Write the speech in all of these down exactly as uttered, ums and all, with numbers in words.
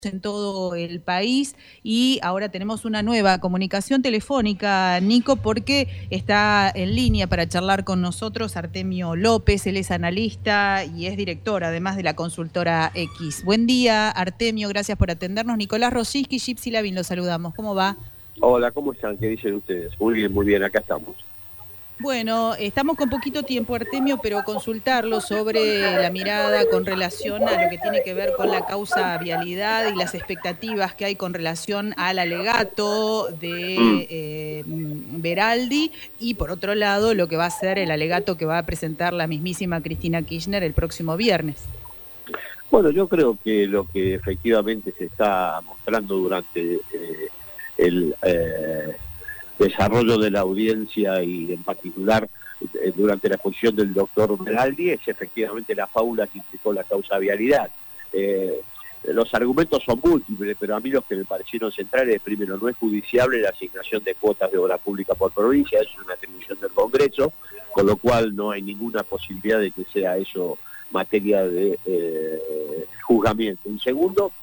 en todo el país y ahora tenemos una nueva comunicación telefónica, Nico, porque está en línea para charlar con nosotros Artemio López. Él es analista y es director además de la consultora X. Buen día, Artemio, gracias por atendernos. Nicolás Rosiski, Gypsy Lavin, los saludamos. ¿Cómo va? Hola, ¿cómo están? ¿Qué dicen ustedes? Muy bien, muy bien, acá estamos. Bueno, estamos con poquito tiempo, Artemio, pero consultarlo sobre la mirada con relación a lo que tiene que ver con la causa vialidad y las expectativas que hay con relación al alegato Mm. de eh, Veraldi y, por otro lado, lo que va a ser el alegato que va a presentar la mismísima Cristina Kirchner el próximo viernes. Bueno, yo creo que lo que efectivamente se está mostrando durante eh, el eh, desarrollo de la audiencia y en particular eh, durante la exposición del doctor Veraldi es efectivamente la fábula que implicó la causa vialidad. Eh, los argumentos son múltiples, pero a mí los que me parecieron centrales, primero, no es judiciable la asignación de cuotas de obra pública por provincia, eso es una atribución del Congreso, con lo cual no hay ninguna posibilidad de que sea eso materia de eh, juzgamiento. En segundo,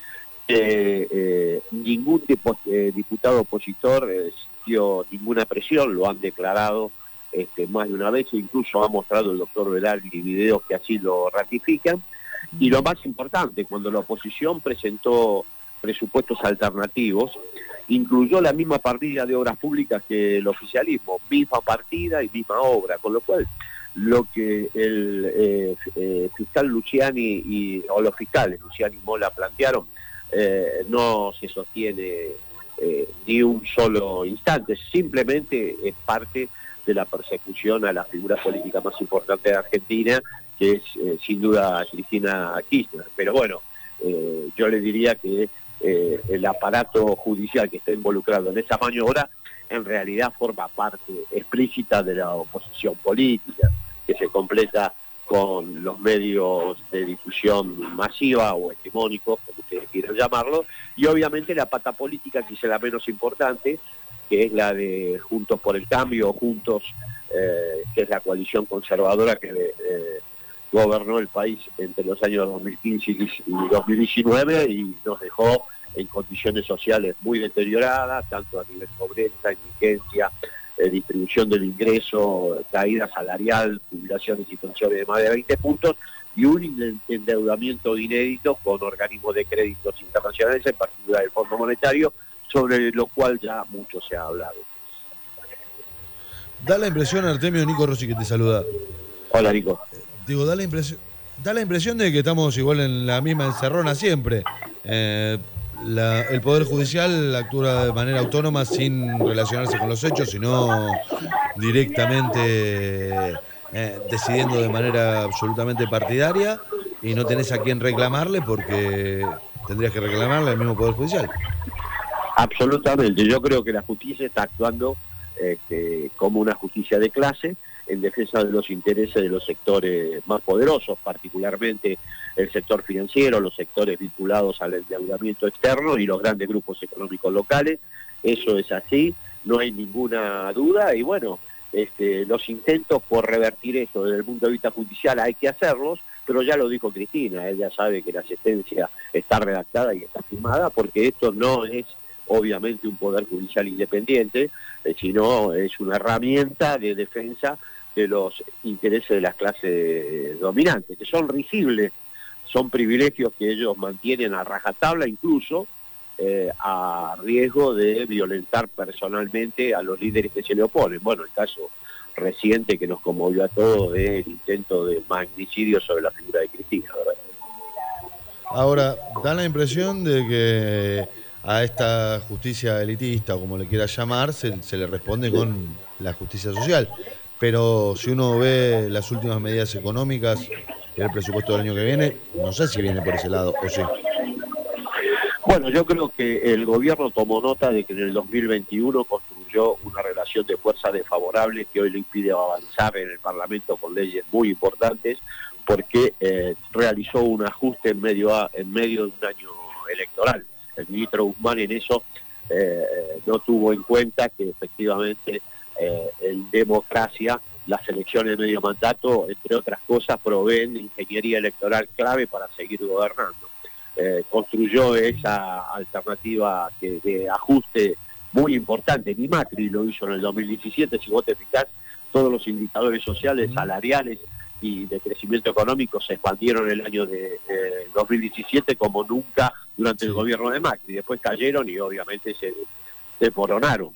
eh, eh, ningún tipo, eh, diputado opositor eh, sintió ninguna presión, lo han declarado este, más de una vez, incluso ha mostrado el doctor Veraldi videos que así lo ratifican. Y lo más importante, cuando la oposición presentó presupuestos alternativos, incluyó la misma partida de obras públicas que el oficialismo, misma partida y misma obra, con lo cual lo que el eh, eh, fiscal Luciani y, o los fiscales Luciani y Mola plantearon eh, no se sostiene eh, ni un solo instante, simplemente es parte de la persecución a la figura política más importante de Argentina, que es eh, sin duda Cristina Kirchner. Pero bueno, eh, yo le diría que eh, el aparato judicial que está involucrado en esa maniobra en realidad forma parte explícita de la oposición política, que se completa con los medios de difusión masiva o hegemónicos, como ustedes quieran llamarlo, y obviamente la pata política, que es la menos importante, que es la de Juntos por el Cambio, Juntos, eh, que es la coalición conservadora que eh, gobernó el país entre los años dos mil quince y dos mil diecinueve y nos dejó en condiciones sociales muy deterioradas, tanto a nivel pobreza, indigencia, eh, distribución del ingreso, caída salarial, jubilaciones y pensiones de más de veinte puntos, y un endeudamiento inédito con organismos de créditos internacionales, en particular el Fondo Monetario, sobre lo cual ya mucho se ha hablado. Da la impresión, Artemio, Nico Rossi, que te saluda. Hola, Nico. Digo, da la impresión, da la impresión de que estamos igual en la misma encerrona siempre. Eh, la, el Poder Judicial actúa de manera autónoma sin relacionarse con los hechos, sino directamente eh, decidiendo de manera absolutamente partidaria, y no tenés a quién reclamarle porque tendrías que reclamarle al mismo Poder Judicial. Absolutamente, yo creo que la justicia está actuando este, como una justicia de clase en defensa de los intereses de los sectores más poderosos, particularmente el sector financiero, los sectores vinculados al endeudamiento externo y los grandes grupos económicos locales. Eso es así, no hay ninguna duda, y bueno, este, los intentos por revertir eso desde el punto de vista judicial hay que hacerlos, pero ya lo dijo Cristina, ella sabe que la sentencia está redactada y está firmada, porque esto no es obviamente un poder judicial independiente, eh, sino es una herramienta de defensa de los intereses de las clases dominantes, que son risibles, son privilegios que ellos mantienen a rajatabla, incluso eh, a riesgo de violentar personalmente a los líderes que se le oponen. Bueno, el caso reciente que nos conmovió a todos del intento de magnicidio sobre la figura de Cristina, ¿verdad? Ahora, da la impresión de que a esta justicia elitista, o como le quieras llamar, se, se le responde con la justicia social. Pero si uno ve las últimas medidas económicas y el presupuesto del año que viene, no sé si viene por ese lado, o sí. Bueno, yo creo que el gobierno tomó nota de que en el dos mil veintiuno construyó una relación de fuerza desfavorable que hoy le impide avanzar en el Parlamento con leyes muy importantes, porque eh, realizó un ajuste en medio, a, en medio de un año electoral. El ministro Guzmán en eso eh, no tuvo en cuenta que efectivamente eh, en democracia las elecciones de medio mandato, entre otras cosas, proveen de ingeniería electoral clave para seguir gobernando. eh, construyó esa alternativa que, de ajuste muy importante. Ni Macri lo hizo en el dos mil diecisiete, si vos te fijás, todos los indicadores sociales, salariales y de crecimiento económico se expandieron en el año de eh, dos mil diecisiete como nunca durante el gobierno de Macri. Después cayeron y obviamente se desmoronaron.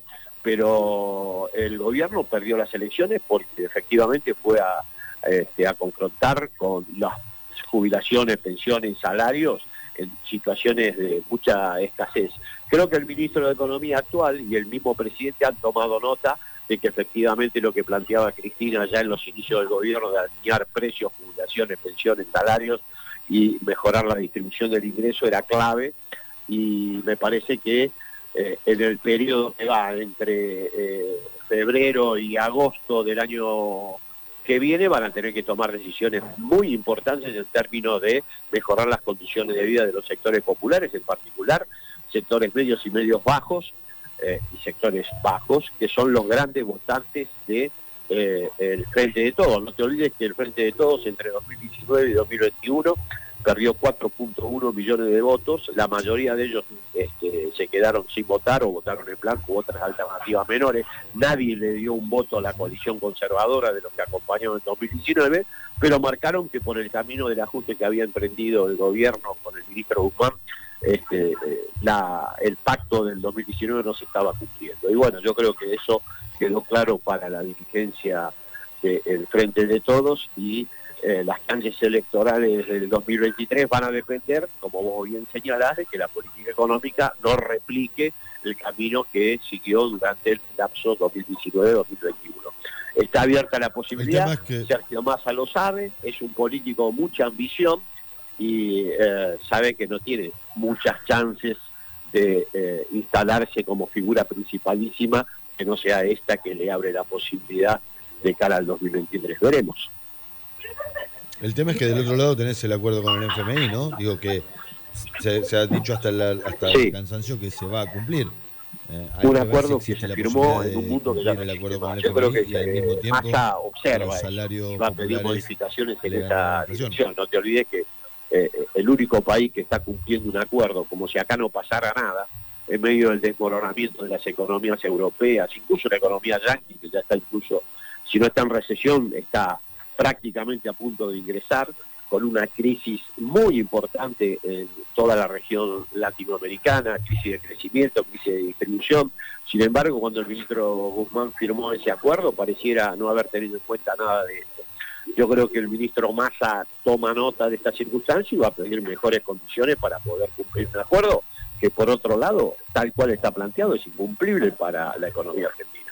Pero el gobierno perdió las elecciones porque efectivamente fue a, este, a confrontar con las jubilaciones, pensiones, salarios en situaciones de mucha escasez. Creo que el ministro de Economía actual y el mismo presidente han tomado nota de que efectivamente lo que planteaba Cristina ya en los inicios del gobierno de alinear precios, jubilaciones, pensiones, salarios y mejorar la distribución del ingreso era clave, y me parece que eh, en el periodo que va entre eh, febrero y agosto del año que viene van a tener que tomar decisiones muy importantes en términos de mejorar las condiciones de vida de los sectores populares, en particular sectores medios y medios bajos, Eh, y sectores bajos, que son los grandes votantes de eh, el Frente de Todos. No te olvides que el Frente de Todos entre dos mil diecinueve y dos mil veintiuno perdió cuatro punto uno millones de votos, la mayoría de ellos este, se quedaron sin votar o votaron en blanco u otras alternativas menores. Nadie le dio un voto a la coalición conservadora de los que acompañaron en dos mil diecinueve, pero marcaron que por el camino del ajuste que había emprendido el gobierno con el ministro Guzmán, Este, eh, la, el pacto del dos mil diecinueve no se estaba cumpliendo. Y bueno, yo creo que eso quedó claro para la dirigencia del Frente de Todos, y eh, las canjes electorales del dos mil veintitrés van a depender, como vos bien señalás, de que la política económica no replique el camino que siguió durante el lapso dos mil diecinueve dos mil veintiuno. Está abierta la posibilidad, es que... Sergio Massa lo sabe, es un político con mucha ambición, y eh, sabe que no tiene muchas chances de eh, instalarse como figura principalísima, que no sea esta que le abre la posibilidad de cara al dos mil veintitrés. Veremos. El tema es que del otro lado tenés el acuerdo con el F M I, ¿no? Digo que se, se ha dicho hasta, la, hasta sí. el cansancio que se va a cumplir. Eh, un acuerdo que, si que se firmó en un mundo que ya el acuerdo con el Yo F M I, creo que y al mismo tiempo Massa observa y va a pedir modificaciones en esa dirección. No te olvides que Eh, el único país que está cumpliendo un acuerdo, como si acá no pasara nada, en medio del desmoronamiento de las economías europeas, incluso la economía yanqui, que ya está incluso, si no está en recesión, está prácticamente a punto de ingresar, con una crisis muy importante en toda la región latinoamericana, crisis de crecimiento, crisis de distribución. Sin embargo, cuando el ministro Guzmán firmó ese acuerdo, pareciera no haber tenido en cuenta nada de esto. Yo creo que el ministro Massa toma nota de esta circunstancia y va a pedir mejores condiciones para poder cumplir un acuerdo que, por otro lado, tal cual está planteado, es incumplible para la economía argentina.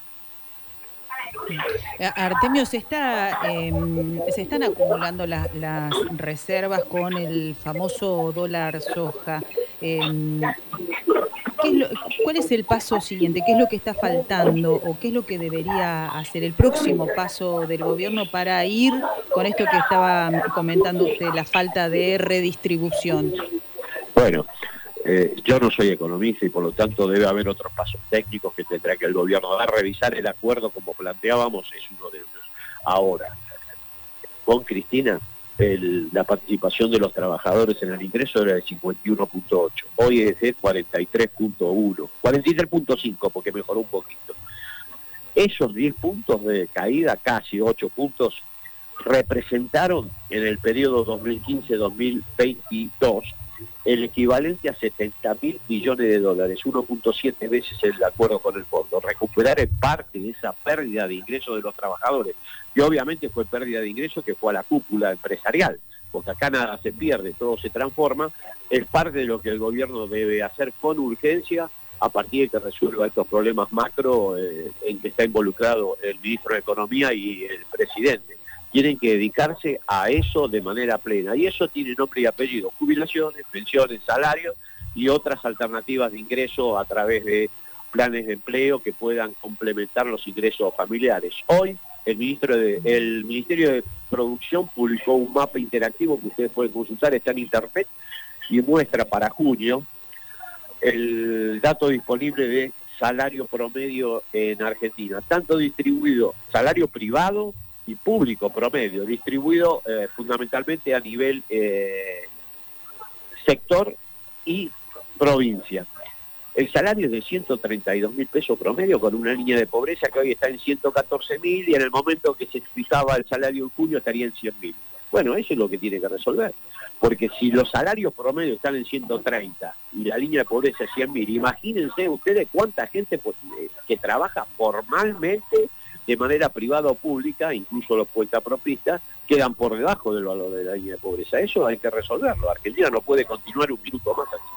Artemio, se está eh, se están acumulando la, las reservas con el famoso dólar soja. Eh, ¿qué es lo, ¿Cuál es el paso siguiente? ¿Qué es lo que está faltando o qué es lo que debería hacer el próximo paso del gobierno para ir con esto que estaba comentando usted, la falta de redistribución? Bueno, eh, yo no soy economista y por lo tanto debe haber otros pasos técnicos que tendrá que el gobierno dar. Revisar el acuerdo como planteábamos es uno de ellos. Ahora, con Cristina, el, la participación de los trabajadores en el ingreso era de cincuenta y uno punto ocho, hoy es de cuarenta y tres punto uno, cuarenta y tres punto cinco porque mejoró un poquito. Esos diez puntos de caída, casi ocho puntos, representaron en el periodo dos mil quince dos mil veintidós el equivalente a setenta mil millones de dólares, uno punto siete veces el acuerdo con el fondo. Recuperar en parte esa pérdida de ingresos de los trabajadores, que obviamente fue pérdida de ingresos que fue a la cúpula empresarial, porque acá nada se pierde, todo se transforma, es parte de lo que el gobierno debe hacer con urgencia a partir de que resuelva estos problemas macro eh, en que está involucrado el ministro de Economía y el presidente. Tienen que dedicarse a eso de manera plena, y eso tiene nombre y apellido: jubilaciones, pensiones, salarios y otras alternativas de ingreso a través de planes de empleo que puedan complementar los ingresos familiares. Hoy el, ministro de, el Ministerio de Producción publicó un mapa interactivo que ustedes pueden consultar, está en internet, y muestra para junio el dato disponible de salario promedio en Argentina, tanto distribuido, salario privado y público promedio, distribuido eh, fundamentalmente a nivel eh, sector y provincia. El salario es de ciento treinta y dos mil pesos promedio, con una línea de pobreza que hoy está en ciento catorce mil, y en el momento que se fijaba el salario en junio estaría en cien mil. Bueno, eso es lo que tiene que resolver, porque si los salarios promedio están en ciento treinta y la línea de pobreza es cien mil, imagínense ustedes cuánta gente que trabaja formalmente de manera privada o pública, incluso los cuentapropistas, quedan por debajo del valor de la línea de pobreza. Eso hay que resolverlo. Argentina no puede continuar un minuto más así.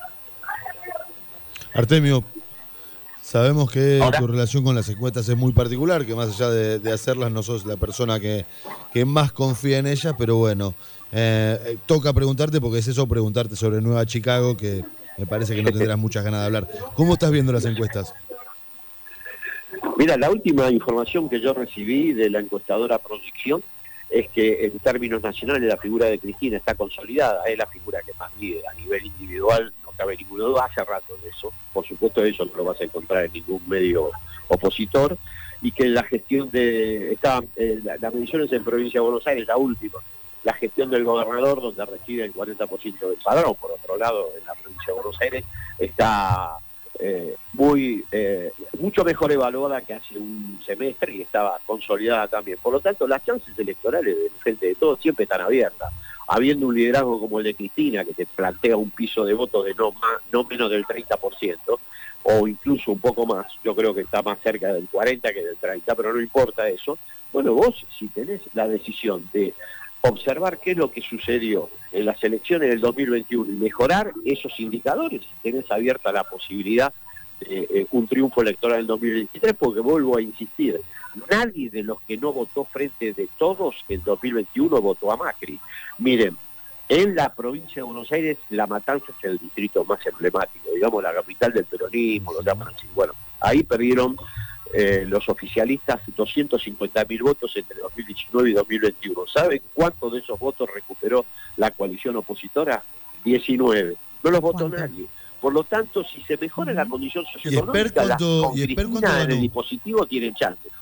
Artemio, sabemos que ¿Ahora? Tu relación con las encuestas es muy particular, que más allá de, de hacerlas no sos la persona que, que más confía en ellas, pero bueno, eh, toca preguntarte, porque es eso, preguntarte sobre Nueva Chicago, que me parece que no tendrás muchas ganas de hablar. ¿Cómo estás viendo las encuestas? Mira, la última información que yo recibí de la encuestadora Proyección es que en términos nacionales la figura de Cristina está consolidada, es la figura que más mide a nivel individual, no cabe ninguna duda, hace rato de eso, por supuesto eso no lo vas a encontrar en ningún medio opositor, y que la gestión de, está, eh, la, las mediciones en Provincia de Buenos Aires, la última, la gestión del gobernador, donde recibe el cuarenta por ciento del padrón, por otro lado, en la Provincia de Buenos Aires, está eh, muy eh, mucho mejor evaluada que hace un semestre y estaba consolidada también. Por lo tanto, las chances electorales del Frente de Todos siempre están abiertas. Habiendo un liderazgo como el de Cristina, que te plantea un piso de votos de no, más, no menos del treinta por ciento, o incluso un poco más, yo creo que está más cerca del cuarenta que del treinta, pero no importa eso. Bueno, vos, si tenés la decisión de observar qué es lo que sucedió en las elecciones del dos mil veintiuno y mejorar esos indicadores, tenés abierta la posibilidad de eh, un triunfo electoral en dos mil veintitrés, porque vuelvo a insistir, nadie de los que no votó Frente de Todos en dos mil veintiuno votó a Macri. Miren, en la provincia de Buenos Aires, La Matanza es el distrito más emblemático, digamos la capital del peronismo, lo llaman así. Bueno, ahí perdieron eh, los oficialistas doscientos cincuenta mil votos entre dos mil diecinueve y dos mil veintiuno. ¿Saben cuántos de esos votos recuperó la coalición opositora? diecinueve. No los votó ¿Cuánto? nadie. Por lo tanto, si se mejora la condición socioeconómica, ¿Y Esper cuánto- las con y Esper Cristina cuánto en el ganó? dispositivo tienen chances.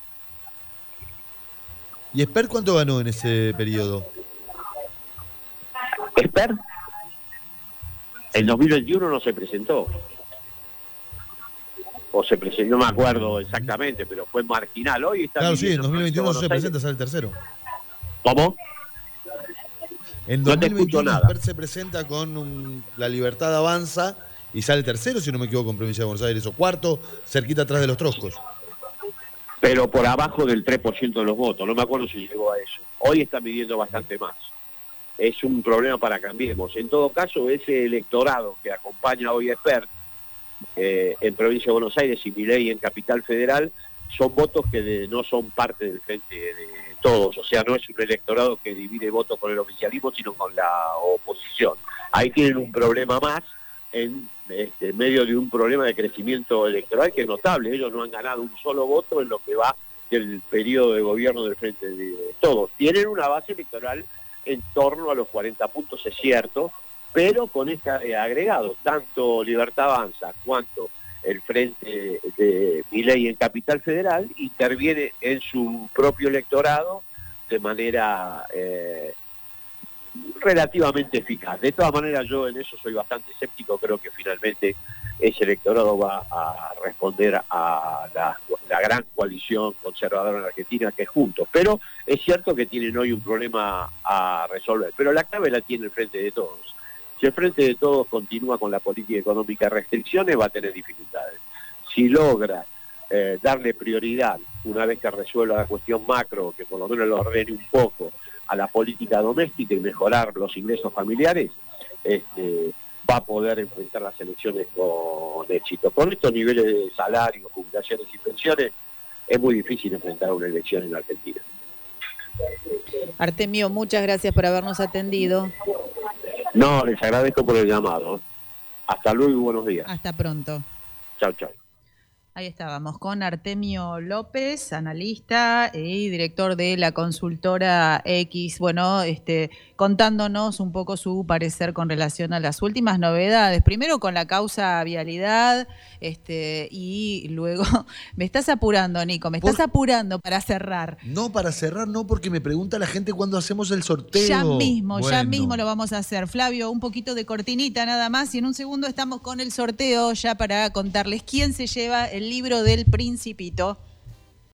¿Y Esper cuánto ganó en ese periodo? Esper, en dos mil veintiuno no se presentó. O se presentó, no me acuerdo exactamente, pero fue marginal. Hoy está Claro, sí, en viviendo dos mil veintiuno no se Buenos Aires. presenta, sale el tercero. ¿Cómo? En No te dos mil veintiuno escucho nada. Esper se presenta con un, La Libertad Avanza y sale tercero, si no me equivoco, en Provincia de Buenos Aires, o cuarto, cerquita atrás de los Troscos. Pero por abajo del tres por ciento de los votos. No me acuerdo si llegó a eso. Hoy está midiendo bastante más. Es un problema para Cambiemos. En todo caso, ese electorado que acompaña hoy a Esper eh, en Provincia de Buenos Aires y Milei en Capital Federal, son votos que de, no son parte del Frente de Todos. O sea, no es un electorado que divide votos con el oficialismo, sino con la oposición. Ahí tienen un problema más en este, medio de un problema de crecimiento electoral que es notable. Ellos no han ganado un solo voto en lo que va del periodo de gobierno del Frente de Todos. Tienen una base electoral en torno a los cuarenta puntos, es cierto, pero con este agregado, tanto Libertad Avanza cuanto el Frente de Milei en Capital Federal interviene en su propio electorado de manera eh, relativamente eficaz. De todas maneras, yo en eso soy bastante escéptico, creo que finalmente ese electorado va a responder a la, la gran coalición conservadora en Argentina, que es Juntos. Pero es cierto que tienen hoy un problema a resolver, pero la clave la tiene el Frente de Todos. Si el Frente de Todos continúa con la política económica de restricciones, va a tener dificultades. Si logra eh, darle prioridad, una vez que resuelva la cuestión macro, que por lo menos lo ordene un poco, a la política doméstica y mejorar los ingresos familiares, este, va a poder enfrentar las elecciones con éxito. Con estos niveles de salario, jubilaciones y pensiones, es muy difícil enfrentar una elección en Argentina. Artemio, muchas gracias por habernos atendido. No, les agradezco por el llamado. Hasta luego y buenos días. Hasta pronto. Chau, chau. Ahí estábamos con Artemio López, analista y director de la consultora X, bueno, este, contándonos un poco su parecer con relación a las últimas novedades. Primero con la causa vialidad, este, y luego, me estás apurando, Nico, me estás Por... apurando para cerrar. No, para cerrar no, porque me pregunta la gente cuándo hacemos el sorteo. Ya mismo, bueno. ya mismo lo vamos a hacer. Flavio, un poquito de cortinita nada más y en un segundo estamos con el sorteo ya para contarles quién se lleva el libro del Principito.